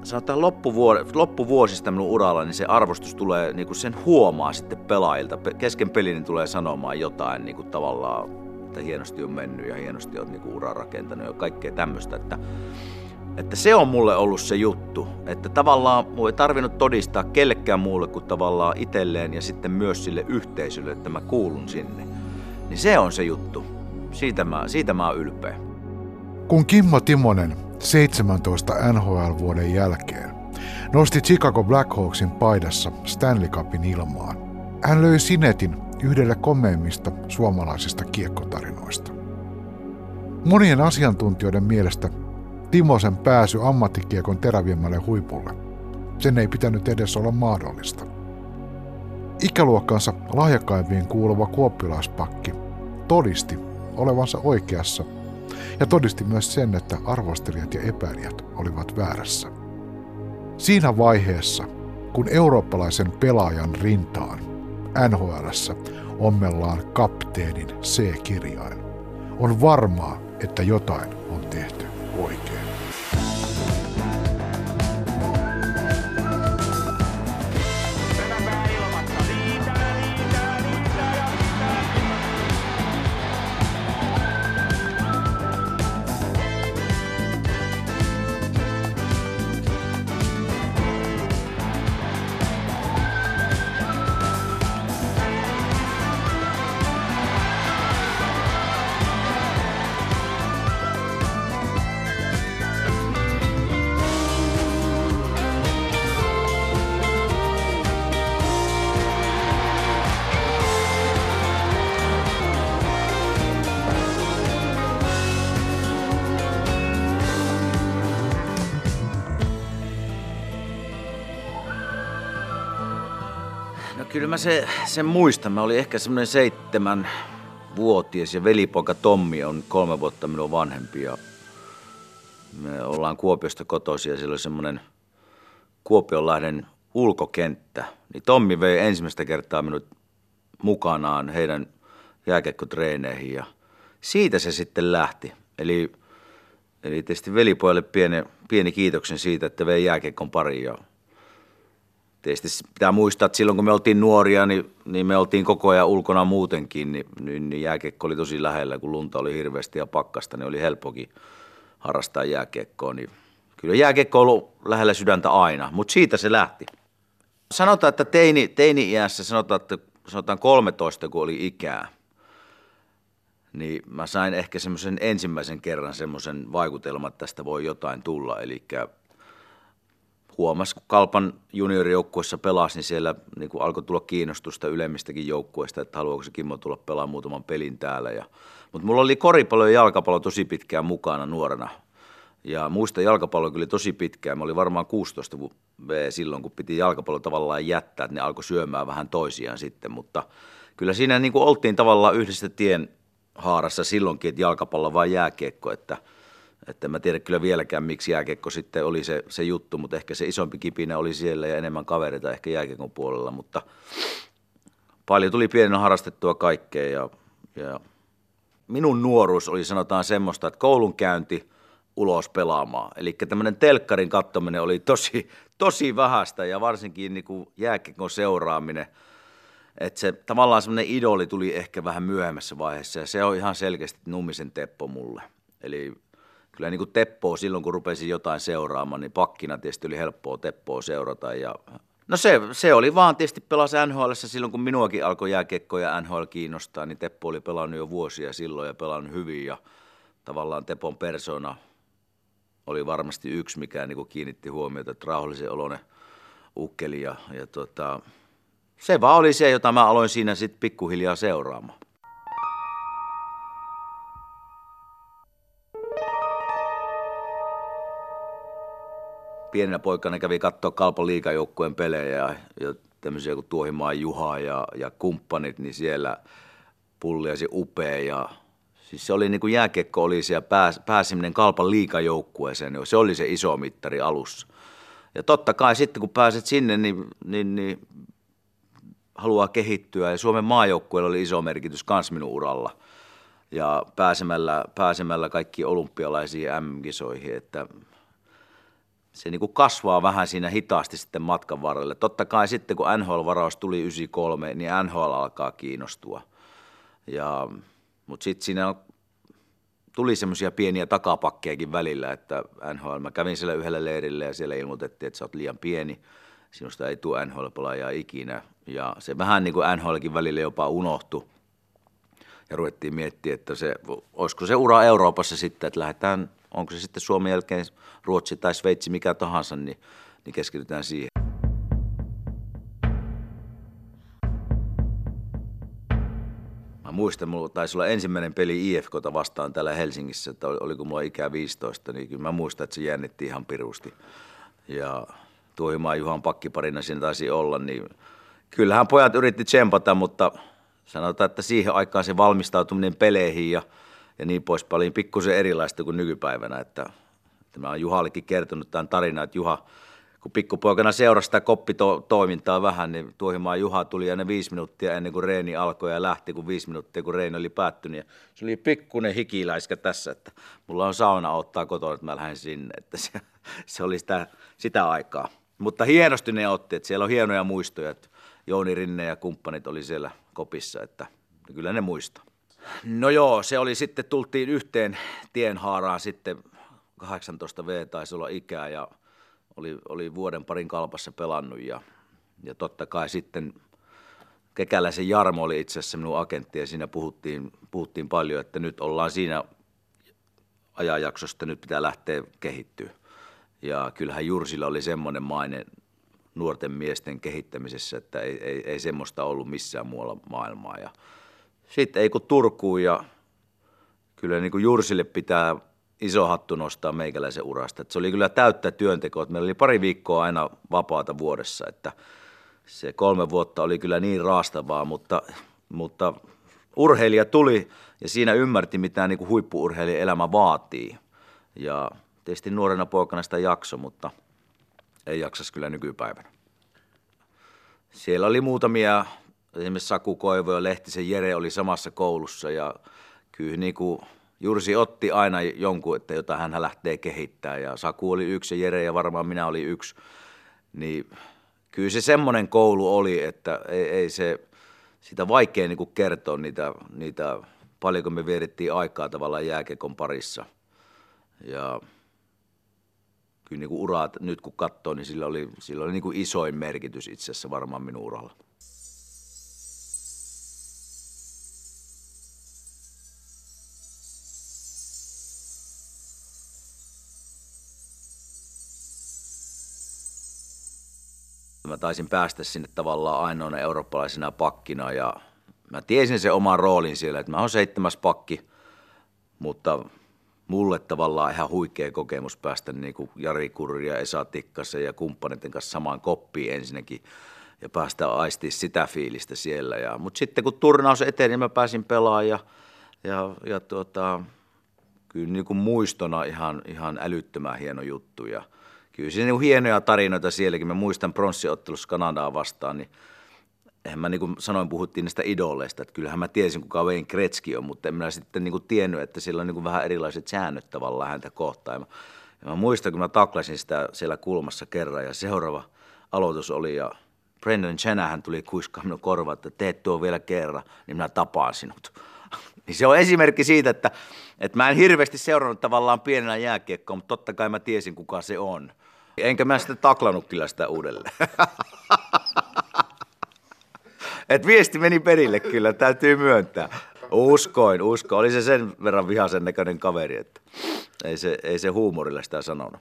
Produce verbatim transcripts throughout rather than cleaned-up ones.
sanotaan loppuvuosista minun uralla, niin se arvostus tulee, niin kuin sen huomaa sitten pelaajilta. Kesken pelin niin tulee sanomaan jotain niin kuin tavallaan, että hienosti on mennyt ja hienosti on niin kuin uraa rakentanut ja kaikkea tämmöistä. Että, että se on mulle ollut se juttu, että tavallaan mun ei tarvinnut todistaa kellekään muulle kuin tavallaan itselleen ja sitten myös sille yhteisölle, että mä kuulun sinne. Niin se on se juttu. Siitä mä, siitä mä oon ylpeä. Kun Kimmo Timonen seitsemäntoista N H L-vuoden jälkeen nosti Chicago Blackhawksin paidassa Stanley Cupin ilmaan, hän löi sinetin yhdelle komeimmista suomalaisista kiekkotarinoista. Monien asiantuntijoiden mielestä Timosen pääsy ammattikiekon terävimmälle huipulle, sen ei pitänyt edes olla mahdollista. Ikäluokkansa lahjakkaimpiin kuuluva kuoppilaispakki todisti olevansa oikeassa ja todisti myös sen, että arvostelijat ja epäilijät olivat väärässä. Siinä vaiheessa, kun eurooppalaisen pelaajan rintaan N H L:ssä ommellaan kapteenin C-kirjain, on varmaa, että jotain on tehty oikein. Kyllä mä se, sen muistan. Mä olin ehkä semmoinen seitsemän vuotias ja velipoika Tommi on kolme vuotta minun vanhempi. Ja me ollaan Kuopiosta kotoisin ja siellä oli semmoinen Kuopionlahden ulkokenttä. Niin Tommi vei ensimmäistä kertaa minut mukanaan heidän jääkiekkotreeneihin ja siitä se sitten lähti. Eli, eli tietysti velipojalle pieni, pieni kiitoksen siitä, että vei jääkiekon pariin. Ja tietysti pitää muistaa, että silloin kun me oltiin nuoria, niin, niin me oltiin koko ajan ulkona muutenkin, niin, niin, niin jääkiekko oli tosi lähellä, kun lunta oli hirveästi ja pakkasta, niin oli helppokin harrastaa jääkiekkoa. Niin kyllä jääkiekko on ollut lähellä sydäntä aina, mutta siitä se lähti. Sanotaan, että teini, teini-iässä, sanotaan, että sanotaan kolmetoista, kun oli ikää, niin mä sain ehkä semmoisen ensimmäisen kerran semmoisen vaikutelman, että tästä voi jotain tulla, eli huomasi, kun Kalpan juniorijoukkuessa pelasi, niin siellä niin kuin alkoi tulla kiinnostusta ylemmistäkin joukkueista, että haluaako se Kimmo tulla pelaamaan muutaman pelin täällä. Ja, mutta mulla oli koripallo ja jalkapallo tosi pitkään mukana nuorena. Ja muistan jalkapallo kyllä tosi pitkään. Mä olin varmaan kuusitoista vuotta silloin, kun piti jalkapallo tavallaan jättää, että ne alkoi syömään vähän toisiaan sitten. Mutta kyllä siinä niin kuin oltiin tavallaan yhdessä tien haarassa silloinkin, että jalkapallo vai jääkiekko, että Että en mä tiedä kyllä vieläkään, miksi jääkiekko sitten oli se, se juttu, mutta ehkä se isompi kipinä oli siellä ja enemmän kavereita ehkä jääkiekon puolella, mutta paljon tuli pienenä harrastettua kaikkea ja, ja minun nuoruus oli sanotaan semmoista, että koulunkäynti ulos pelaamaan. Eli tämmöinen telkkarin katsominen oli tosi, tosi vähäistä ja varsinkin niin kuin jääkiekon seuraaminen, että se tavallaan semmoinen idoli tuli ehkä vähän myöhemmässä vaiheessa ja se on ihan selkeästi Nummisen Teppo mulle, eli kyllä niin kuin Teppoa silloin, kun rupesin jotain seuraamaan, niin pakkina tietysti oli helppoa Teppoa seurata. Ja no se, se oli vaan tietysti pelasi N H L:ssä silloin, kun minuakin alkoi jääkiekko ja N H L kiinnostaa, niin Teppo oli pelannut jo vuosia silloin ja pelannut hyvin. Ja tavallaan Tepon persona oli varmasti yksi, mikä niin kuin kiinnitti huomiota, että rauhallisen oloinen ukkeli. Ja, ja tota, se vaan oli se, jota mä aloin siinä sitten pikkuhiljaa seuraamaan. Pienenä poikana kävi katsoa Kalpan liigajoukkueen pelejä ja, ja tämmöisiä kuin Tuohimaan Juha ja, ja kumppanit, niin siellä pulliasi upea. Ja, siis se oli niin kuin jääkiekko oli siellä pääs, pääseminen Kalpan liigajoukkueeseen, niin se oli se iso mittari alussa. Ja totta kai sitten kun pääset sinne, niin, niin, niin haluaa kehittyä ja Suomen maajoukkueella oli iso merkitys kans minun uralla. Ja pääsemällä, pääsemällä kaikkiin olympialaisiin ja M M-kisoihin, että se niin kuin kasvaa vähän siinä hitaasti sitten matkan varrelle. Totta kai sitten kun N H L-varaus tuli yhdeksänkymmentäkolme, niin N H L alkaa kiinnostua. Ja, mutta sitten siinä tuli semmoisia pieniä takapakkejakin välillä, että N H L, mä kävin siellä yhdellä leirillä ja siellä ilmoitettiin, että sä oot liian pieni, sinusta ei tule N H L-pelaajaa ikinä. Ja se vähän niin kuin N H L:kin välillä jopa unohtui. Ja ruvettiin miettimään, että se, olisiko se ura Euroopassa sitten, että lähdetään, onko se sitten Suomen jälkeen Ruotsi tai Sveitsi, mikä tahansa, niin, niin keskitytään siihen. Mä muistan, mulla taisi olla ensimmäinen peli I F K:ta vastaan täällä Helsingissä, että oliko mulla ikää viisitoista, niin kyllä mä muistan, että se jännitti ihan pirusti. Ja Tuohimaan Juhan pakkiparina siinä taisi olla, niin kyllähän pojat yritti tsempata, mutta sanotaan, että siihen aikaan se valmistautuminen peleihin ja, ja niin poispäin oli pikkusen erilaista kuin nykypäivänä. Että, että mä oon Juhallekin kertonut tämän tarinan, että Juha, kun pikkupoikana seurasi sitä koppitoimintaa vähän, niin Tuohimaan Juha tuli aina viisi minuuttia ennen kuin reeni alkoi ja lähti, kun viisi minuuttia kun reeni oli päättynyt. Ja se oli pikkuinen hikiläiskä tässä, että mulla on sauna ottaa kotona, että mä lähden sinne. Että se, se oli sitä, sitä aikaa. Mutta hienosti ne otti, että siellä on hienoja muistoja, että Jouni Rinne ja kumppanit oli siellä kopissa, että kyllä ne muistaa. No joo, se oli sitten, tultiin yhteen tienhaaraan sitten, kahdeksantoista vuotta taisi olla ikää ja oli, oli vuoden parin Kalpassa pelannut ja, ja totta kai sitten Kekäläisen Jarmo oli itse asiassa minun agentti ja siinä puhuttiin, puhuttiin paljon, että nyt ollaan siinä ajanjaksosta, nyt pitää lähteä kehittyä. Ja kyllähän Jursilla oli semmoinen maine nuorten miesten kehittämisessä, että ei, ei, ei semmoista ollut missään muualla maailmaa. Ja sitten ei kun Turkuun ja kyllä niin kuin Jursille pitää iso hattu nostaa meikäläisen urasta. Että se oli kyllä täyttä työntekoa, että meillä oli pari viikkoa aina vapaata vuodessa, että se kolme vuotta oli kyllä niin raastavaa, mutta, mutta urheilija tuli ja siinä ymmärti, mitä niin kuin huippu-urheilijan elämä vaatii. Ja tietysti nuorena poikana sitä jakso, mutta ei jaksas kyllä nykypäivänä. Siellä oli muutamia, esimerkiksi Saku Koivu ja Lehtisen Jere oli samassa koulussa ja kyllä niin kuin Jursi otti aina jonkun, että jota hän lähtee kehittämään ja Saku oli yksi ja Jere ja varmaan minä oli yksi, niin kyllä se semmoinen koulu oli, että ei, ei se, sitä vaikea niin kuin kertoa niitä, niitä, paljonko me vierittiin aikaa tavallaan jääkiekon parissa ja kyllä niin kuin uraa, nyt kun katsoo, niin sillä oli, sillä oli niin kuin isoin merkitys itse asiassa varmaan minun uralla. Mä taisin päästä sinne tavallaan ainoana eurooppalaisena pakkina ja mä tiesin sen oman roolin siellä, että mä oon seitsemäs pakki, mutta mulle tavallaan ihan huikea kokemus päästä niin kuin Jari Kurri ja Esa Tikkasen ja kumppaneiden kanssa samaan koppiin ensinnäkin ja päästä aistii sitä fiilistä siellä. Ja, mutta sitten kun turnaus eteni, niin mä pääsin pelaamaan ja, ja, ja tuota, kyllä niin kuin muistona ihan, ihan älyttömän hieno juttu. Ja kyllä siinä niin hienoja tarinoita sielläkin. Mä muistan pronssiottelussa Kanadaa vastaan, niin eihän mä niin kuin sanoin, puhuttiin näistä idoleista, että kyllähän mä tiesin, kuka Wayne Gretzky on, mutta en mä sitten niin kuin tiennyt, että sillä on niin kuin vähän erilaiset säännöt tavallaan häntä kohtaan. Ja mä, ja mä muistan, kun mä taklasin sitä siellä kulmassa kerran ja seuraava aloitus oli ja Brendan Shanahan tuli kuiskaan minun korvaan, että teet tuo vielä kerran, niin minä tapaan sinut. Niin se on esimerkki siitä, että, että mä en hirveästi seurannut tavallaan pienenä jääkiekkoa, mutta totta kai mä tiesin, kuka se on. Enkä mä sitten taklannut kyllä sitä uudelleen. Et viesti meni perille kyllä, täytyy myöntää. Uskoin, uskoin. Oli se sen verran vihaisen näköinen kaveri, että ei se, ei se huumorilla sitä sanonut.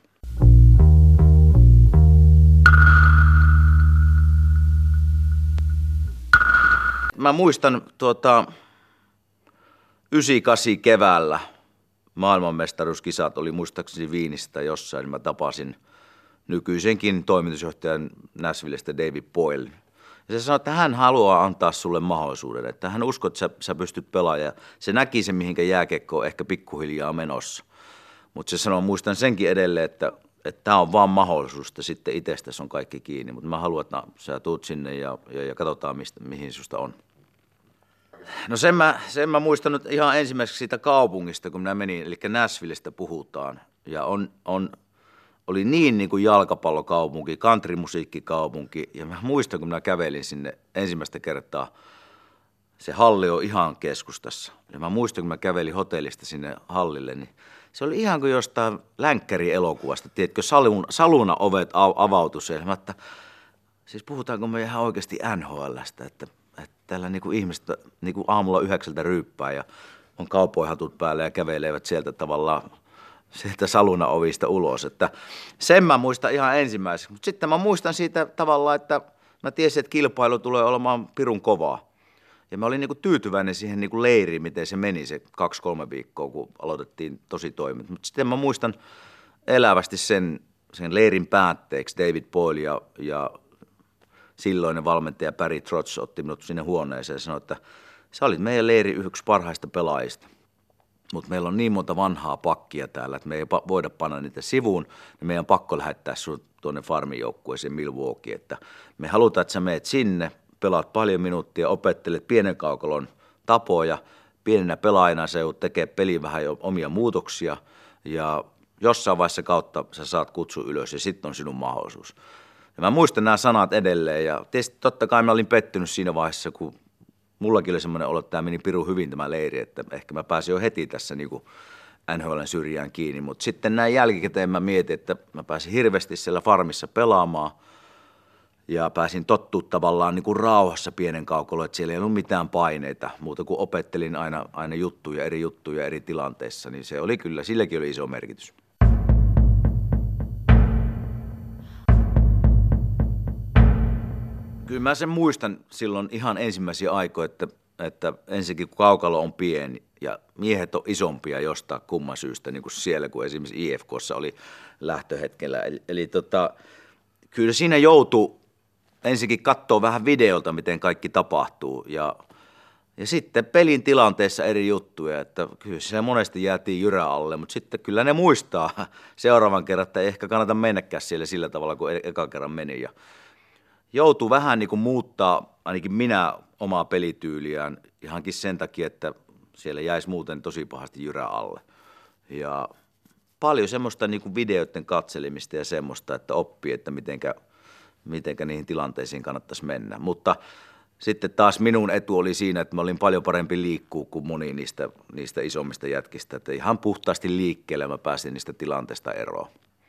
Mä muistan tuota yhdeksänkymmentäkahdeksan keväällä maailmanmestaruuskisat oli muistaakseni Viinistä jossain, niin mä tapasin nykyisenkin toimitusjohtajan Nashvillestä David Boyle. Ja se sanoi, että hän haluaa antaa sulle mahdollisuuden, että hän uskoo, että sä, sä pystyt pelaamaan. Se näki sen, mihinkä jääkiekko on ehkä pikkuhiljaa menossa. Mutta se sanoi, muistan senkin edelleen, että tämä on vaan mahdollisuus, että sitten itsestäsi on kaikki kiinni. Mutta mä haluan, että sä tuut sinne ja, ja, ja katsotaan, mistä, mihin susta on. No sen mä, sen mä muistan nyt ihan ensimmäiseksi siitä kaupungista, kun minä menin, eli Nashvillestä puhutaan. Ja on, on oli niin, niin kuin jalkapallokaupunki, countrymusiikkikaupunki. Ja mä muistan, kun mä kävelin sinne ensimmäistä kertaa, se halli on ihan keskustassa. Ja mä muistan, kun mä kävelin hotellista sinne hallille, niin se oli ihan kuin jostain länkkärielokuvasta. Tiedätkö, saluna, saluna ovet avautui siellä. Mä, että, siis puhutaanko me ihan oikeasti N H L:stä, että, että täällä niin kuin ihmiset niin kuin aamulla yhdeksältä ryyppää ja on kaupoihatut päällä ja kävelevät sieltä tavallaan sieltä saluna ovista ulos. Että sen mä muistan ihan ensimmäiseksi. Mutta sitten mä muistan siitä tavallaan, että mä tiesin, että kilpailu tulee olemaan pirun kovaa. Ja mä olin niinku tyytyväinen siihen niinku leiriin, miten se meni se kaksi-kolme viikkoa, kun aloitettiin tosi toimet. Mutta sitten mä muistan elävästi sen, sen leirin päätteeksi David Boyle ja, ja silloinen valmentaja Barry Trotz otti minut sinne huoneeseen ja sanoi, että sä olit meidän leirin yksi parhaista pelaajista. Mutta meillä on niin monta vanhaa pakkia täällä, että me ei voida panna niitä sivuun, niin meidän on pakko lähettää sinut tuonne farmijoukkueeseen Milwaukee, että me halutaan, että sä meet sinne, pelaat paljon minuuttia, opettelet pienen kaukalon tapoja, pienenä pelaajana se tekee peliin vähän jo omia muutoksia ja jossain vaiheessa kautta sä saat kutsu ylös ja sitten on sinun mahdollisuus. Ja mä muistan nämä sanat edelleen ja tietysti totta kai mä olin pettynyt siinä vaiheessa, kun mullakin oli semmoinen olo, että tämä meni pirun hyvin tämä leiri, että ehkä mä pääsin jo heti tässä niin kuin N H L:n syrjään kiinni, mutta sitten näin jälkikäteen mä mietin, että mä pääsin hirveästi siellä farmissa pelaamaan ja pääsin tottua tavallaan niin kuin rauhassa pienen kaukoloon, että siellä ei ollut mitään paineita, muuta kuin opettelin aina, aina juttuja, eri juttuja eri tilanteissa, niin se oli kyllä, silläkin oli iso merkitys. Kyllä mä sen muistan silloin ihan ensimmäisiä aikoja, että, että ensinnäkin kun kaukalo on pieni ja miehet on isompia jostain kumman syystä, niin kuin siellä, kun esimerkiksi I F K:ssa oli lähtöhetkellä. Eli, eli tota, kyllä siinä joutui ensinnäkin katsoa vähän videolta, miten kaikki tapahtuu ja, ja sitten pelin tilanteessa eri juttuja, että kyllä siinä monesti jäätiin jyrä alle, mutta sitten kyllä ne muistaa seuraavan kerran, että ei ehkä kannata mennäkään siellä sillä tavalla, kuin eka kerran meni ja joutui vähän niin kuin muuttaa, ainakin minä, omaa pelityyliään ihankin sen takia, että siellä jäisi muuten tosi pahasti jyrä alle. Ja paljon semmoista niin kuin videoiden katselemista ja semmoista, että oppii, että mitenkä, mitenkä niihin tilanteisiin kannattaisi mennä. Mutta sitten taas minun etu oli siinä, että mä olin paljon parempi liikkuu kuin moni niistä, niistä isommista jätkistä. Että ihan puhtaasti liikkeelle mä pääsin niistä tilanteista eroon.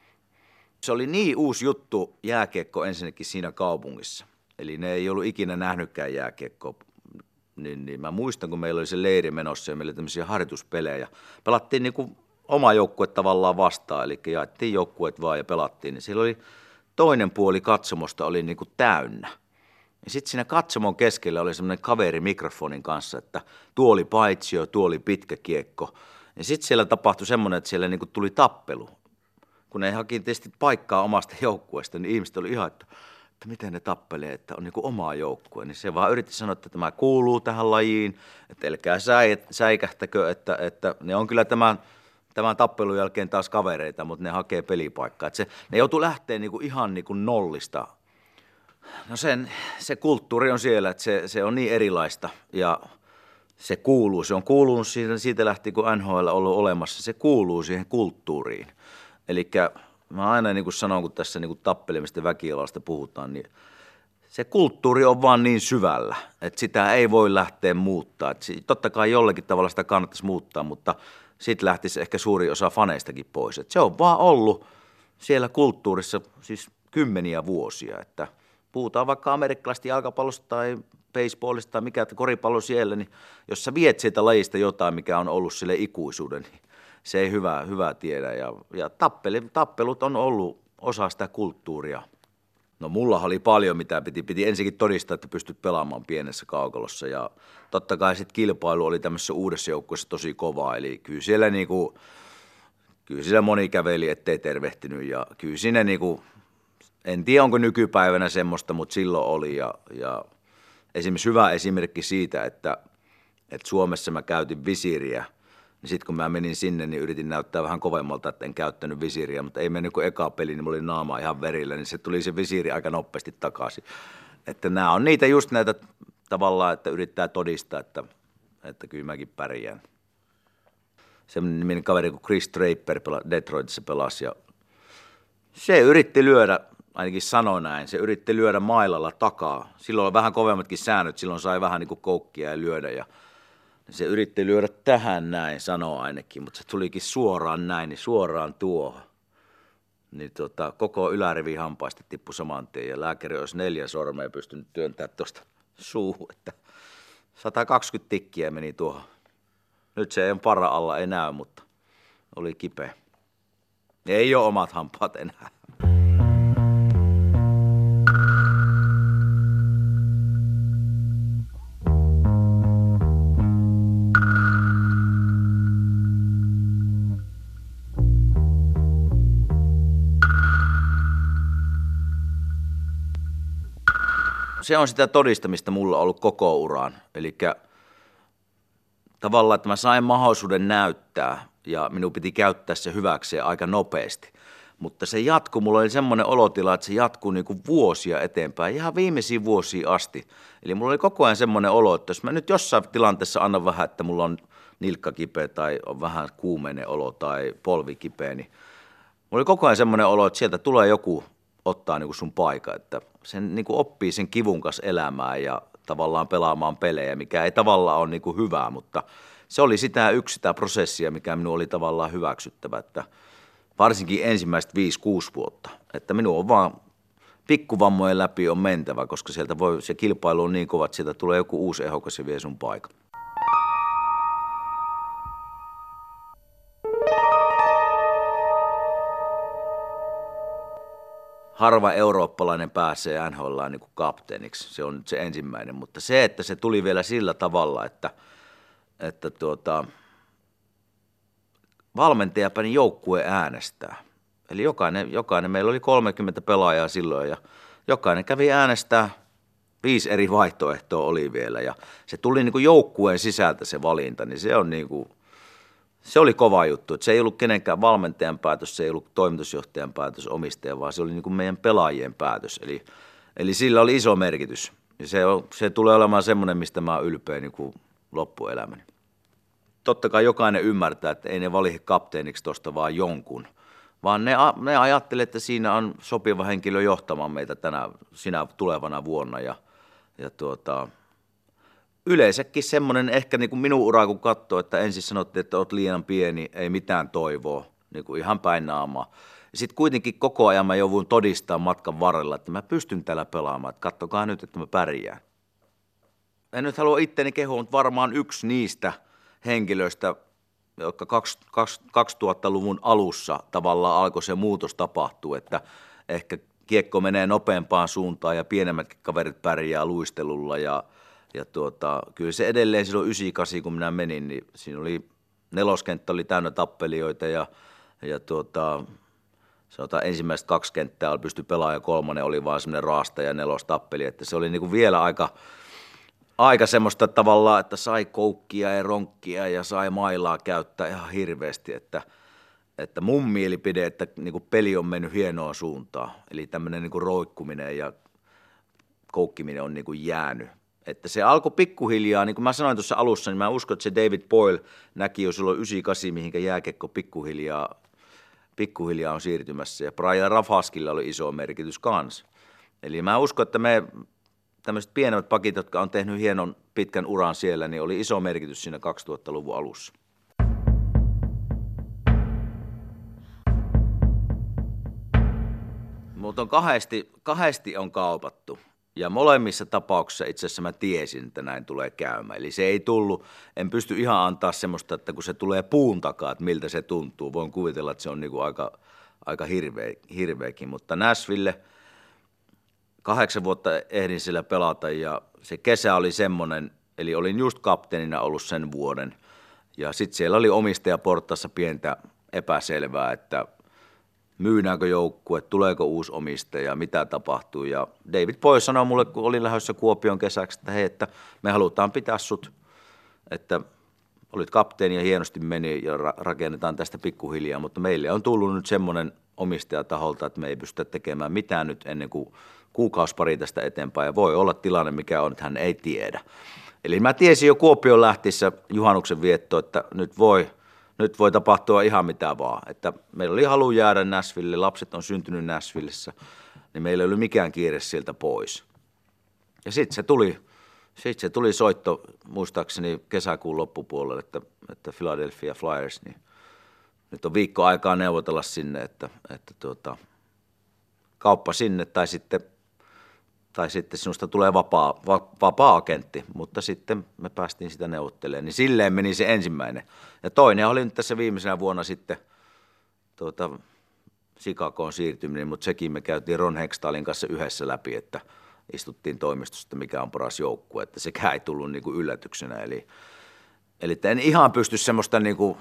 Se oli niin uusi juttu jääkiekko ensinnäkin siinä kaupungissa. Eli ne ei ollut ikinä nähnytkään jääkiekkoa. Niin, niin mä muistan, kun meillä oli se leiri menossa ja meillä oli tämmöisiä harjoituspelejä. Pelattiin niin kuin oma joukkue tavallaan vastaan, eli jaettiin joukkueet vaan ja pelattiin. Niin siellä oli toinen puoli katsomosta oli niin kuin täynnä. Ja sitten siinä katsomon keskellä oli semmoinen kaveri mikrofonin kanssa, että tuo oli paitsio, tuo oli pitkä kiekko. Ja sitten siellä tapahtui semmoinen, että siellä niin kuin tuli tappelu. Kun ne haki tietysti paikkaa omasta joukkueesta, niin ihmiset oli ihan, että, että miten ne tappelee, että on niin kuin omaa joukkue. Niin se vaan yritti sanoa, että tämä kuuluu tähän lajiin, että älkää säikähtäkö, että, että ne on kyllä tämän, tämän tappelun jälkeen taas kavereita, mutta ne hakee pelipaikkaa. Että se, ne joutuu lähteä niin kuin ihan niin kuin nollista. No sen, se kulttuuri on siellä, että se, se on niin erilaista ja se kuuluu. Se on kuulunut siitä, siitä lähtien, kun N H L on ollut olemassa, se kuuluu siihen kulttuuriin. Eli mä aina niin kuin sanon, kun tässä niin kuin tappelemista ja väkivallasta puhutaan, niin se kulttuuri on vaan niin syvällä, että sitä ei voi lähteä muuttaa. Että totta kai jollakin tavalla sitä kannattaisi muuttaa, mutta sitten lähtisi ehkä suuri osa faneistakin pois. Että se on vaan ollut siellä kulttuurissa siis kymmeniä vuosia. Että puhutaan vaikka amerikkalaisesta jalkapallosta tai baseballista tai mikä koripallo siellä, niin jos sä viet siitä lajista jotain, mikä on ollut sille ikuisuuden, niin se ei hyvää, hyvää tiedä ja, ja tappeli, tappelut on ollut osa sitä kulttuuria. No mulla oli paljon, mitä piti, piti ensinnäkin todistaa, että pystyt pelaamaan pienessä kaukalossa ja totta kai sitten kilpailu oli tämmöisessä uudessa joukkueessa tosi kovaa, eli kyllä siellä, niinku, kyllä siellä moni käveli, ettei tervehtinyt ja kyllä siinä niinku, en tiedä onko nykypäivänä semmoista, mutta silloin oli ja, ja esimerkiksi hyvä esimerkki siitä, että, että Suomessa mä käytin visiiriä. Sitten kun mä menin sinne, niin yritin näyttää vähän kovemmalta, että en käyttänyt visiiriä, mutta ei mennyt kuin eka peli, niin mulla oli naama ihan verillä, niin se tuli se visiiri aika nopeasti takaisin. Että nämä on niitä just näitä tavallaan, että yrittää todistaa, että, että kyllä mäkin pärjään. Sellainen niminen kaveri kuin Chris Draper Detroitissa pelasi ja Se yritti lyödä, ainakin sanoi näin, se yritti lyödä mailalla takaa. Silloin on vähän kovemmatkin säännöt, silloin sai vähän niin kuin koukkia ja lyödä. Ja se yritti lyödä tähän näin, sanoo ainakin, mutta se tulikin suoraan näin, niin suoraan tuohon. Niin tota, koko ylärivi hampaista tippui saman tien ja lääkäri olisi neljä sormea pystynyt työntämään tuosta suuhun, että sata kaksikymmentä tikkiä meni tuohon. Nyt se ei ole parra alla, ei näy, mutta oli kipeä. Ei ole omat hampaat enää. Se on sitä todistamista mulla ollut koko uraan. Eli tavallaan, että mä sain mahdollisuuden näyttää ja minun piti käyttää se hyväkseen aika nopeasti. Mutta se jatkuu, mulla oli semmoinen olotila, että se jatkuu niin kuin vuosia eteenpäin, ihan viimeisiin vuosiin asti. Eli mulla oli koko ajan semmoinen olo, että jos mä nyt jossain tilanteessa annan vähän, että mulla on nilkka kipeä tai on vähän kuumeinen olo tai polvi kipeä, niin mulla oli koko ajan semmoinen olo, että sieltä tulee joku ottaa niin kuin sun paikan, että sen niin kuin oppii sen kivun kanssa elämään ja tavallaan pelaamaan pelejä, mikä ei tavallaan ole niin kuin hyvää, mutta se oli sitä yksi sitä prosessia, mikä minun oli tavallaan hyväksyttävä, että varsinkin ensimmäiset viisi kuusi vuotta, että minun on vaan pikkuvammojen läpi on mentävä, koska sieltä voi, se kilpailu on niin kova, että sieltä tulee joku uusi ehokas ja vie sun paikan. Harva eurooppalainen pääsee N H L:ään niin kuin kapteeniksi, se on se ensimmäinen, mutta se, että se tuli vielä sillä tavalla, että, että tuota, valmentaja pani joukkueen äänestää. Eli jokainen, jokainen, meillä oli kolmekymmentä pelaajaa silloin ja jokainen kävi äänestää, viisi eri vaihtoehtoa oli vielä ja se tuli niin kuin joukkueen sisältä se valinta, niin se on niin kuin, se oli kova juttu, että se ei ollut kenenkään valmentajan päätös, se ei ollut toimitusjohtajan päätös, omistajan, vaan se oli niin kuin meidän pelaajien päätös. Eli, eli sillä oli iso merkitys. Ja se, on, se tulee olemaan semmoinen, mistä mä oon ylpeä niin kuin loppuelämäni. Totta kai jokainen ymmärtää, että ei ne valihe kapteeniksi tuosta vaan jonkun, vaan ne, ne ajattelee, että siinä on sopiva henkilö johtamaan meitä tänä, sinä tulevana vuonna. Ja, ja tuota, yleensäkin semmoinen ehkä niin kuin minun uraa kun katsoo, että ensin sanottiin, että olet liian pieni, ei mitään toivoa, niin kuin ihan päin naamaa. Ja sitten kuitenkin koko ajan mä jouduin todistamaan matkan varrella, että mä pystyn täällä pelaamaan, että katsokaa nyt, että mä pärjään. En nyt halua itteni kehua, mutta varmaan yksi niistä henkilöistä, jotka kaksituhattaluvun alussa tavallaan alkoi se muutos tapahtua, että ehkä kiekko menee nopeampaan suuntaan ja pienemmätkin kaverit pärjää luistelulla ja Ja tuota, kyllä se edelleen silloin yhdeksänkymmentäkahdeksan, kun minä menin, niin siinä oli neloskenttä oli täynnä tappelijoita ja, ja tuota, sanotaan ensimmäiset kaksi kenttää pystyi pelaamaan ja kolmonen oli vaan semmoinen raasta ja nelostappeli, että se oli niinku vielä aika, aika semmoista tavallaan, että sai koukkia ja ronkkia ja sai mailaa käyttää ihan hirveästi, että, että mun mielipide, että niinku peli on mennyt hienoa suuntaan, eli tämmöinen niinku roikkuminen ja koukkiminen on niinku jäänyt. Että se alkoi pikkuhiljaa, niin kuin mä sanoin tuossa alussa, niin mä uskon, että se David Boyle näki jo silloin yhdeksänkymmentäkahdeksan, mihinkä jääkiekko pikkuhiljaa, pikkuhiljaa on siirtymässä. Ja Brian Rafaskilla oli iso merkitys kanssa. Eli mä uskon, että me tämmöiset pienemmät pakit, jotka on tehnyt hienon pitkän uran siellä, niin oli iso merkitys siinä kaksituhattaluvun alussa. Mutta on kahdesti, kahdesti on kaupattu. Ja molemmissa tapauksissa itse asiassa mä tiesin, että näin tulee käymään. Eli se ei tullut, en pysty ihan antaa semmoista, että kun se tulee puun takaa, että miltä se tuntuu. Voin kuvitella, että se on niinku aika, aika hirveä, hirveäkin. Mutta Nashville kahdeksan vuotta ehdin sillä pelata ja se kesä oli semmoinen, eli olin just kapteenina ollut sen vuoden. Ja sitten siellä oli omistajaportaassa pientä epäselvää, että myydäänkö joukkue, tuleeko uusi omistaja, mitä tapahtuu. Ja David Boyle sanoi mulle, kun olin lähdössä Kuopion kesäksi, että hei, että me halutaan pitää sut, että olit kapteeni ja hienosti meni ja ra- rakennetaan tästä pikkuhiljaa, mutta meille on tullut nyt semmoinen omistajataholta, että me ei pystytä tekemään mitään nyt ennen kuin kuukausipari tästä eteenpäin ja voi olla tilanne, mikä on, että hän ei tiedä. Eli mä tiesin jo Kuopion lähtiessä juhannuksen vietto, että nyt voi nyt voi tapahtua ihan mitä vaan. Että meillä oli halu jäädä Nashville, lapset on syntynyt Nashvillessä, niin meillä ei ollut mikään kiire sieltä pois. Ja sitten se tuli, sit se tuli soitto muistaakseni kesäkuun loppupuolelle, että, että Philadelphia Flyers, niin nyt on viikko aikaa neuvotella sinne, että, että tuota, kauppa sinne tai sitten, tai sitten sinusta tulee vapaa, va, vapaa-agentti, mutta sitten me päästiin sitä neuvottelemaan, niin silleen meni se ensimmäinen. Ja toinen oli nyt tässä viimeisenä vuonna sitten tuota, Chicagoon siirtyminen, mutta sekin me käytiin Ron Hextalin kanssa yhdessä läpi, että istuttiin toimistosta, mikä on paras joukkue, että sekään ei tullut niin kuin yllätyksenä. Eli, eli en ihan pysty semmoista niin kuin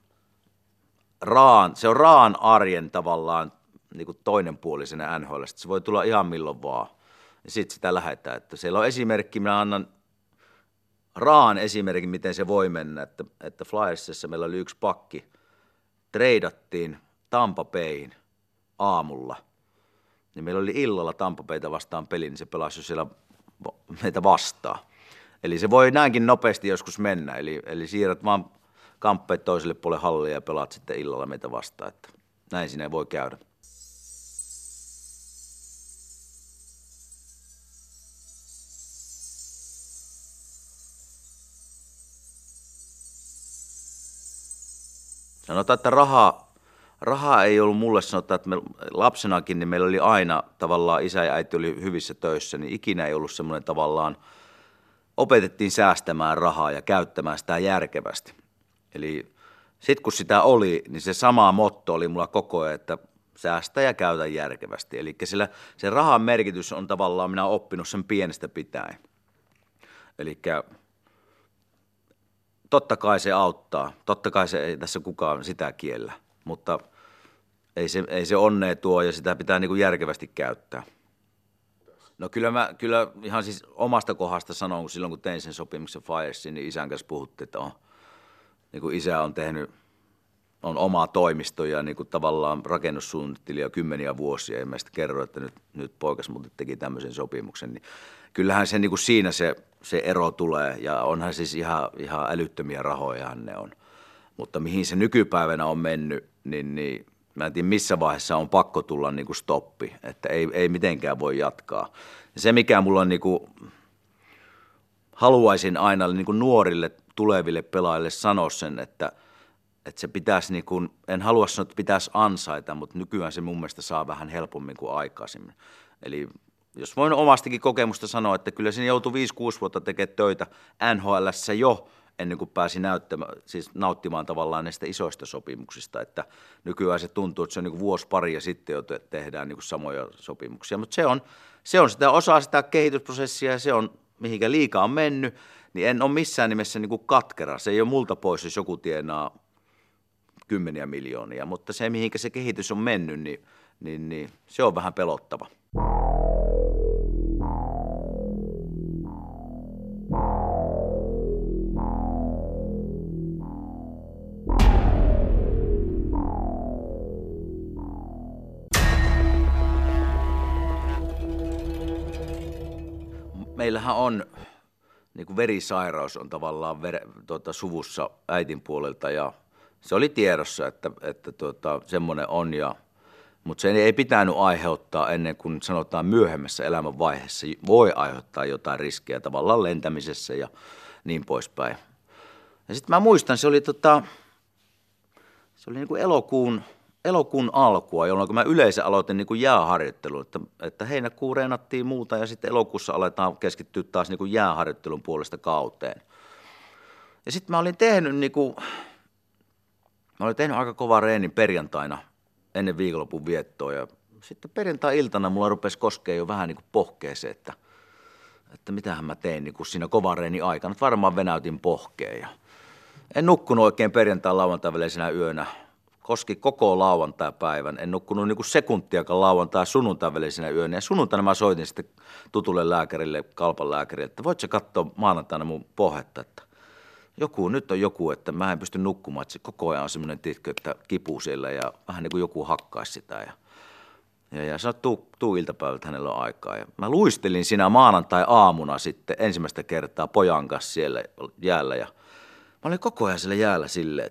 raan, se on raan arjen tavallaan niin kuin toinen puoli siinä N H L:stä. Se voi tulla ihan milloin vaan. Ja sitten sitä lähdetään. Että siellä on esimerkki, minä annan raan esimerkin, miten se voi mennä. Että, että Flyersissa meillä oli yksi pakki, treidattiin Tampa Bayin aamulla. Niin meillä oli illalla Tampa Bayta vastaan peli, niin se pelasi jo siellä meitä vastaan. Eli se voi näinkin nopeasti joskus mennä. Eli, eli siirrät vaan kamppeet toiselle puolelle hallia ja pelaat sitten illalla meitä vastaan. Että näin siinä ei voi käydä. Sanotaan, että rahaa, rahaa ei ollut mulle, sanotaan, että me lapsenakin niin meillä oli aina tavallaan isä ja äiti oli hyvissä töissä, niin ikinä ei ollut semmoinen tavallaan, opetettiin säästämään rahaa ja käyttämään sitä järkevästi. Eli sitten kun sitä oli, niin se sama motto oli mulla koko ajan, että säästä ja käytä järkevästi. Eli sillä, se rahan merkitys on tavallaan, minä olen oppinut sen pienestä pitäen. Eli totta kai se auttaa, totta kai se ei tässä kukaan sitä kiellä, mutta ei se, ei se onnea tuo ja sitä pitää niin kuin järkevästi käyttää. No kyllä mä kyllä ihan siis omasta kohdasta sanon, kun silloin kun tein sen sopimuksen Flyersiin, niin isän kanssa puhuttiin, että on, niin kuin isä on tehnyt, on omaa toimistoa ja niin kuin tavallaan rakennussuunnittelija kymmeniä vuosia ja mä sitten kerroin, että nyt, nyt poikas muuten teki tämmöisen sopimuksen, niin kyllähän se niin kuin siinä se, se ero tulee ja onhan siis ihan, ihan älyttömiä rahojahan ne on, mutta mihin se nykypäivänä on mennyt, niin, niin mä en tiedä missä vaiheessa on pakko tulla niin kuin stoppi, että ei, ei mitenkään voi jatkaa. Ja se mikä mulla on niin kuin, haluaisin aina niin kuin nuorille tuleville pelaajille sanoa sen, että, että se pitäisi, niin kuin, en halua sanoa, että pitäisi ansaita, mutta nykyään se mun mielestä saa vähän helpommin kuin aikaisemmin. Eli jos voin omastakin kokemusta sanoa, että kyllä siinä joutui viisi kuusi vuotta tekemään töitä N H L:ssä jo, ennen kuin pääsi näyttämään, siis nauttimaan tavallaan näistä isoista sopimuksista, että nykyään se tuntuu, että se on niin kuin vuosi pari ja sitten jo tehdään niin kuin samoja sopimuksia, mutta se on, se on sitä osa sitä kehitysprosessia ja se on, mihinkä liikaa on mennyt, niin en ole missään nimessä niin kuin katkera, se ei ole multa pois, jos joku tienaa kymmeniä miljoonia, mutta se, mihinkä se kehitys on mennyt, niin, niin, niin se on vähän pelottava. Meillähän on, niin kuin verisairaus on tavallaan ver, tuota, suvussa äitin puolelta ja se oli tiedossa, että, että tuota, semmoinen on, ja, mutta se ei pitänyt aiheuttaa ennen kuin sanotaan myöhemmässä elämänvaiheessa voi aiheuttaa jotain riskejä tavallaan lentämisessä ja niin poispäin. Ja sitten mä muistan, se oli, tota, se oli niin kuin elokuun, elokuun alkua, jolloin mä yleensä aloitin niin kuin jääharjoittelun, että, että heinäkuun reenattiin muuta ja sitten elokuussa aletaan keskittyä taas niin kuin jääharjoittelun puolesta kauteen. Ja sitten mä olin tehnyt, niin kuin, mä olin tehnyt aika kovaa reenin perjantaina ennen viikonlopun viettoa ja sitten perjantai-iltana mulla rupesi koskemaan jo vähän niin kuin pohkeeseen, että, että mitähän mä tein niin kuin siinä kovan reenin aikana, että varmaan venäytin pohkeen ja en nukkunut oikein perjantai lauantai välisenä yönä. Koski koko lauantai-päivän. En nukkunut niin kuin sekuntiakaan lauantai- sunnuntai välisenä yönä. Ja sunnuntaina mä soitin sitten tutulle lääkärille, kalpan lääkärille, että voit sä katsoa maanantaina mun pohjetta, että joku, nyt on joku, että mä en pysty nukkumaan, että se koko ajan on semmoinen titkö, että kipuu siellä ja vähän niin kuin joku hakkaisi sitä. Ja, ja, ja sanoi, tuu, tuu iltapäivältä, hänellä on aikaa. Ja mä luistelin siinä maanantai-aamuna sitten ensimmäistä kertaa pojan kanssa siellä jäällä ja mä olin koko ajan siellä jäällä silleen, että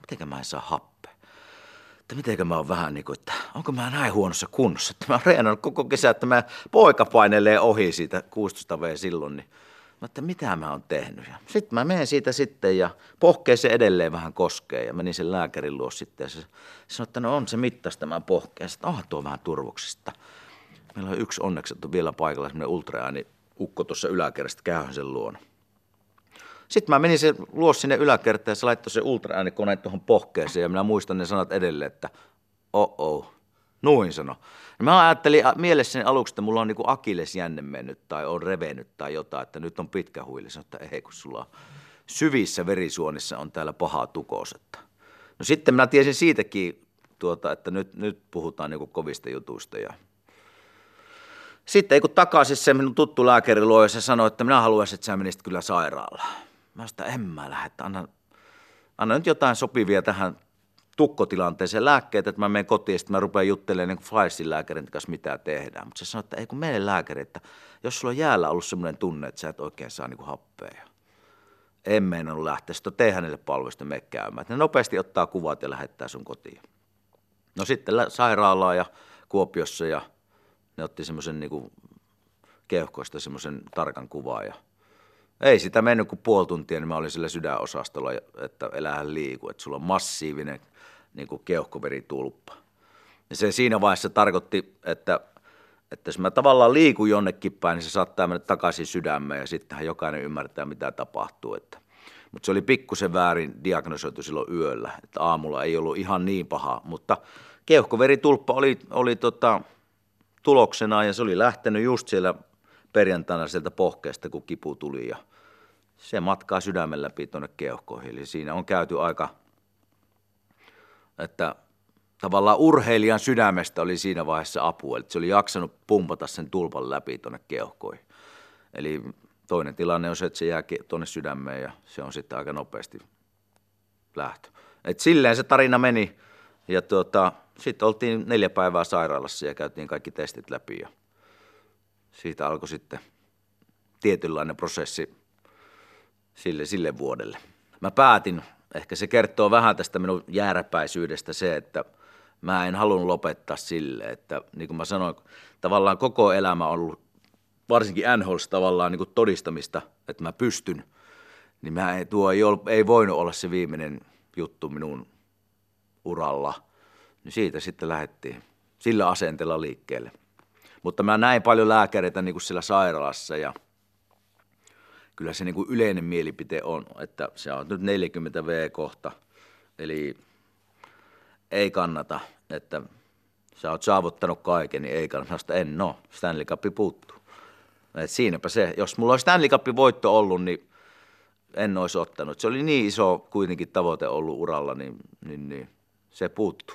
mitenkä mä en saa happea. Että mitenkä mä oon vähän niin kuin, että onko mä näin huonossa kunnossa. Että mä oon reenannut koko kesä, että mä poika painelee ohi siitä kuusitoista vuotta silloin. Niin mä että mitä mä oon tehnyt. Sitten mä menen siitä sitten ja pohkeeseen edelleen vähän koskee. Ja menin sen lääkärin luo sitten ja se sanoi, että no on se mittas tämän pohkeen. Sitten onhan tuo vähän turvoksista. Meillä on yksi onneksi että on vielä paikalla semmoinen ultraääni ukko tuossa yläkerrasta, käyhän sen luona. Sitten mä menin sen luo sinne yläkertaan ja se laittoi se ultraäänikone tuohon pohkeeseen ja minä muistan ne sanat edelleen, että oh-oh, noin sano. Ja mä ajattelin mielessäni aluksi, että mulla on niinku akillesjänne mennyt tai on revennyt tai jotain, että nyt on pitkä huili. Sanoin, että ei kun sulla on syvissä verisuonissa on täällä pahaa tukosetta. No sitten minä tiesin siitäkin, tuota, että nyt, nyt puhutaan niinku kovista jutuista ja sitten ei kun takaisin se minun tuttu lääkäri luo ja se sanoi, että minä haluaisin, että sä menisit kyllä sairaalaan. Mä sanoin, että en mä lähde, että anna, anna nyt jotain sopivia tähän tukkotilanteeseen lääkkeet, että mä menen kotiin ja sitten mä rupean juttelemaan niin kuin Faisin lääkärin kanssa mitä tehdään. Mutta se sanoi, että ei kun mene lääkäri, että jos sulla on jäällä ollut semmoinen tunne, että sä et oikein saa niin kuin happea. En meinannut lähteä, sitten tee hänelle palvelusta mene käymään. Että ne nopeasti ottaa kuvat ja lähettää sun kotiin. No sitten sairaalaan ja Kuopiossa ja ne otti semmoisen niinku keuhkoista semmoisen tarkan kuvaa ja ei sitä mennyt kuin puoli tuntia, niin mä olin sillä sydänosastolla, että elähän liiku, että sulla on massiivinen niinku keuhkoveritulppa. Ja se siinä vaiheessa tarkoitti, että, että jos mä tavallaan liikun jonnekin päin, niin se saattaa mennä takaisin sydämeen ja sittenhän jokainen ymmärtää, mitä tapahtuu. Että. Mutta se oli pikkusen väärin diagnosoitu silloin yöllä, että aamulla ei ollut ihan niin paha, mutta keuhkoveritulppa oli, oli tota, tuloksena ja se oli lähtenyt just siellä perjantaina sieltä pohkeesta, kun kipu tuli ja se matkaa sydämen läpi tuonne keuhkoihin. Eli siinä on käyty aika, että tavallaan urheilijan sydämestä oli siinä vaiheessa apu, eli se oli jaksanut pumpata sen tulpan läpi tuonne keuhkoihin. Eli toinen tilanne on se, että se jää tuonne sydämeen ja se on sitten aika nopeasti lähtö. Et silleen se tarina meni ja tuota, sitten oltiin neljä päivää sairaalassa ja käytiin kaikki testit läpi ja siitä alkoi sitten tietynlainen prosessi sille, sille vuodelle. Mä päätin, ehkä se kertoo vähän tästä minun jääräpäisyydestä se, että mä en halunnut lopettaa sille, että niin kuin mä sanoin, tavallaan koko elämä on ollut, varsinkin N H L:ssä tavallaan niin kuin todistamista, että mä pystyn, niin mä ei, tuo ei, ollut, ei voinut olla se viimeinen juttu minun uralla. Niin siitä sitten lähdettiin sillä asenteella liikkeelle. Mutta mä näin paljon lääkäreitä niin kuin siellä sairaalassa ja kyllä se niin kuin yleinen mielipite on, että se on nyt neljäkymmentä vuotta kohta, eli ei kannata, että sä oot saavuttanut kaiken, niin ei kannata, että en oo, Stanley Cup puuttuu. Et siinäpä se, jos mulla olisi Stanley Cup voitto ollut, niin en olisi ottanut. Se oli niin iso kuitenkin tavoite ollut uralla, niin, niin, niin se puuttuu.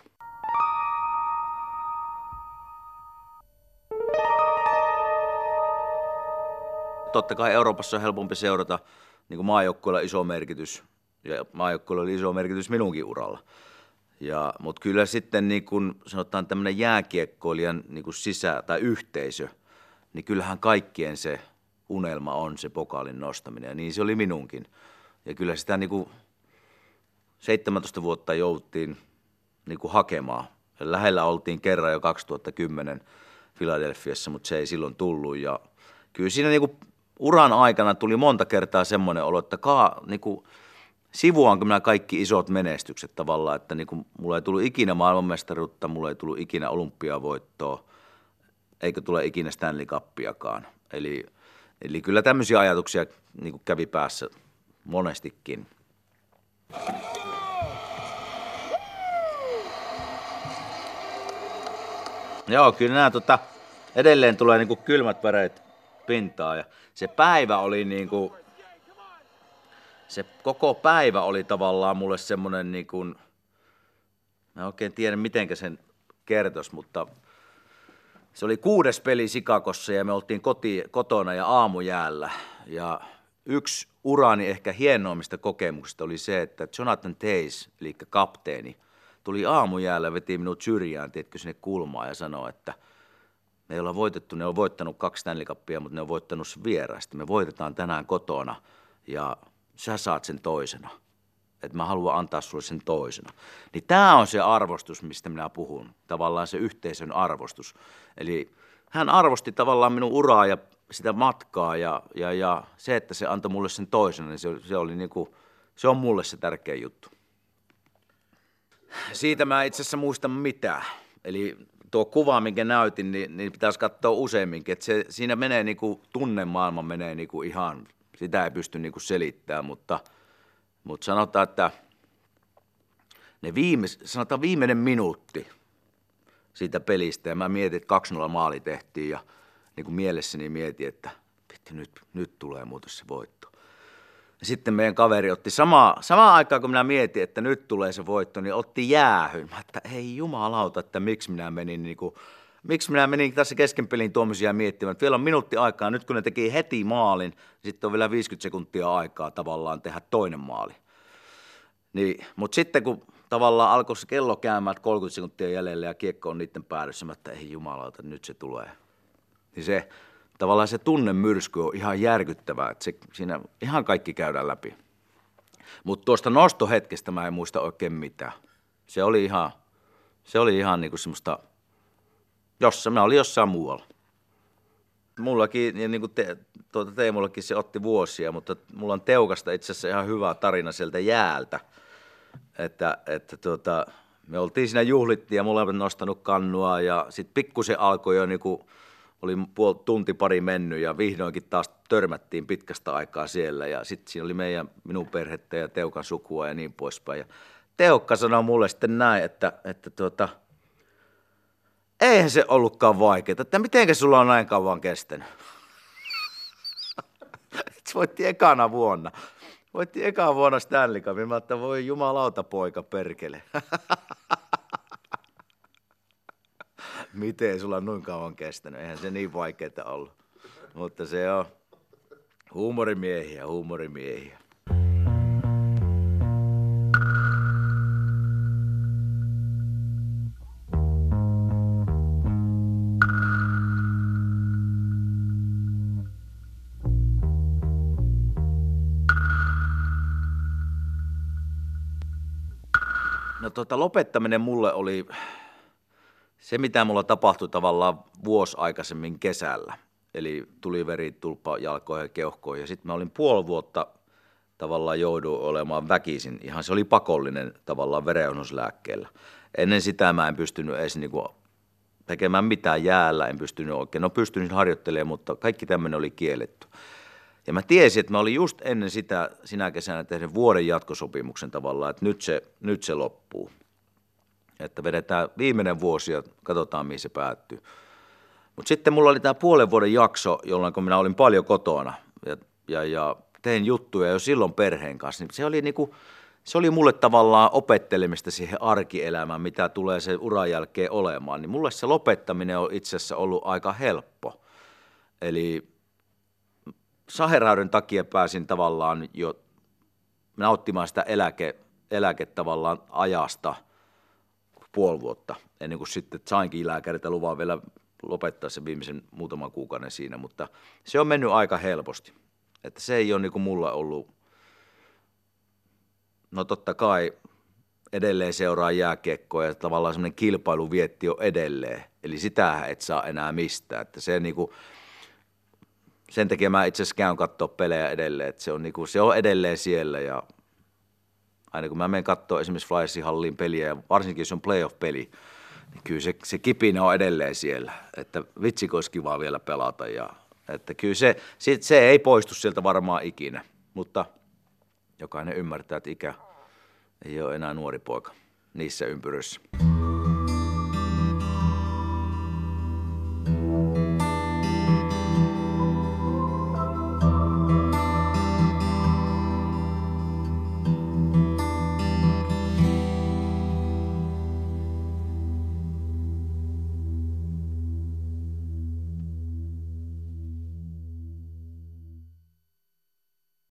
Totta kai Euroopassa on helpompi seurata, niin kuin maajoukkueella iso merkitys, ja maajoukkueella oli iso merkitys minunkin uralla. Ja, mutta kyllä sitten niin kun sanotaan tämmöinen jääkiekkoilijan niin kun sisä- tai yhteisö, niin kyllähän kaikkien se unelma on se pokaalin nostaminen, ja niin se oli minunkin. Ja kyllä sitä niin kuin seitsemäntoista vuotta jouttiin niin kuin hakemaan. Ja lähellä oltiin kerran jo kaksituhattakymmenen Philadelphiassa, mutta se ei silloin tullut. Ja kyllä siinä niin kuin uran aikana tuli monta kertaa semmoinen olo, että kaa, niin kuin, sivuanko minä kaikki isot menestykset tavallaan, että niin kuin, mulla ei tullut ikinä maailmanmestaruutta, mulla ei tullut ikinä olympiavoittoa, eikä tule ikinä Stanley Cupiakaan. Eli, eli kyllä tämmöisiä ajatuksia niin kuin kävi päässä monestikin. Joo, kyllä nämä tota, edelleen tulee niin kuin kylmät väreet pintaan ja se päivä oli niin kuin, se koko päivä oli tavallaan mulle semmoinen niin kuin, mä en oikein tiedä mitenkä sen kertoisi, mutta se oli kuudes peli Chicagossa ja me oltiin koti, kotona ja aamujäällä ja yksi urani ehkä hienoimmista kokemuksista oli se, että Jonathan Toews, eli kapteeni, tuli aamujäällä, veti minut syrjään, tiedätkö, sinne kulmaan ja sanoi, että me ei olla voitettu, ne on voittanut kaksi Stanley Cupia, mutta ne on voittanut vieraasti. Me voitetaan tänään kotona ja sä saat sen toisena. että mä haluan antaa sulle sen toisena. Niin tämä on se arvostus, mistä minä puhun, tavallaan se yhteisön arvostus. Eli hän arvosti tavallaan minun uraa ja sitä matkaa ja, ja, ja se, että se antoi mulle sen toisena, niin se, se, oli niin kuin, se on mulle se tärkeä juttu. Siitä mä itse asiassa muistan mitään. Eli tuo kuva, minkä näytin, niin, niin pitäisi katsoa useamminkin. Että se, siinä menee niin kuin, tunnemaailma menee niin kuin ihan, sitä ei pysty niin kuin selittämään, mutta, mutta sanotaan, että ne viimeis, sanotaan viimeinen minuutti siitä pelistä, ja mä mietin, että kaksi nolla maali tehtiin, ja niin kuin mielessäni mietin, että nyt, nyt tulee muuten se voitto. Ja sitten meidän kaveri otti samaa, samaan aikaan, kun minä mietin, että nyt tulee se voitto, niin otti jäähyn. Mä että ei jumalauta, että miksi minä menin, niin kuin, miksi minä menin tässä kesken pelin tuommoisia miettimään. Että vielä on minuutti aikaa, nyt kun ne teki heti maalin, niin sitten on vielä viisikymmentä sekuntia aikaa tavallaan tehdä toinen maali. Niin, mutta sitten kun tavallaan alkoi se kello käymään, kolmekymmentä sekuntia jäljellä ja kiekko on niiden päädyssä, mä että ei jumalauta, nyt se tulee. Niin se... Tavallaan se tunnemyrsky on ihan järkyttävää, että se, siinä ihan kaikki käydään läpi. Mutta tuosta nostohetkestä mä en muista oikein mitään. Se oli ihan, se oli ihan niinku semmoista, jossa mä olin jossain muualla. Mullakin, ja niin kuin te, tuota Teemullakin se otti vuosia, mutta mulla on Teukasta itse asiassa ihan hyvä tarina sieltä jäältä. Että, että tuota, me oltiin siinä juhlittiin ja mulla on nostanut kannua ja sitten pikkusen alkoi jo niinku, oli puoli tunti pari mennyt ja vihdoinkin taas törmättiin pitkästä aikaa siellä ja sitten siinä oli meidän, minun perhettä ja Teukan sukua ja niin poispäin. Ja Teukka sanoi mulle sitten näin, että, että tuota, eihän se ollutkaan vaikeaa, että mitenkä sulla on näin kauan kestänyt? Se voitti ekana vuonna. Voitti ekana vuonna Stanley Cupin. Mä että voi jumalauta poika perkele. Miten sulla on noin kauan kestänyt? Eihän se niin vaikeaa ollut. Mutta se on huumorimiehiä, huumorimiehiä. No tuota, lopettaminen mulle oli se, mitä mulla tapahtui tavallaan vuosi aikaisemmin kesällä. Eli tuli veri tulppa jalkoihin ja keuhkoihin. Ja sitten mä olin puoli vuotta tavallaan jouduin olemaan väkisin. Ihan se oli pakollinen tavallaan verenjohdotuslääkkeellä. Ennen sitä mä en pystynyt edes niinku tekemään mitään jäällä, en pystynyt oikein. No pystyin harjoittelemaan, mutta kaikki tämmöinen oli kielletty. Ja mä tiesin, että mä olin just ennen sitä sinä kesänä tehnyt vuoden jatkosopimuksen tavallaan, että nyt se, nyt se loppuu. Että vedetään viimeinen vuosi ja katsotaan, mihin se päättyy. Mutta sitten mulla oli tämä puolen vuoden jakso, jolloin kun minä olin paljon kotona ja, ja, ja tein juttuja jo silloin perheen kanssa, niin se oli, niinku, se oli mulle tavallaan opettelemista siihen arkielämään, mitä tulee sen uran jälkeen olemaan. Niin mulle se lopettaminen on itse asiassa ollut aika helppo. Eli sairauden takia pääsin tavallaan jo nauttimaan sitä eläke, eläke tavallaan ajasta puoli vuotta, ennen kuin sitten sainkin lääkäriltä luvan vielä lopettaa se viimeisen muutaman kuukauden siinä, mutta se on mennyt aika helposti. Että se ei ole niin kuin mulla ollut, no totta kai edelleen seuraa jääkiekkoa ja tavallaan semmoinen kilpailuvietti on edelleen, eli sitähän et saa enää mistään, että se niin kuin, sen takia mä itse asiassa käyn katsoa pelejä edelleen, että se on, niin kuin, se on edelleen siellä ja aina kun mä menen katsoa esimerkiksi Flyersin halliin peliä ja varsinkin jos on playoff-peli, niin kyllä se, se kipinä on edelleen siellä, että vitsi olisi kiva vielä pelata ja että kyllä se, se, se ei poistu sieltä varmaan ikinä, mutta jokainen ymmärtää, että ikä ei ole enää nuori poika niissä ympyröissä.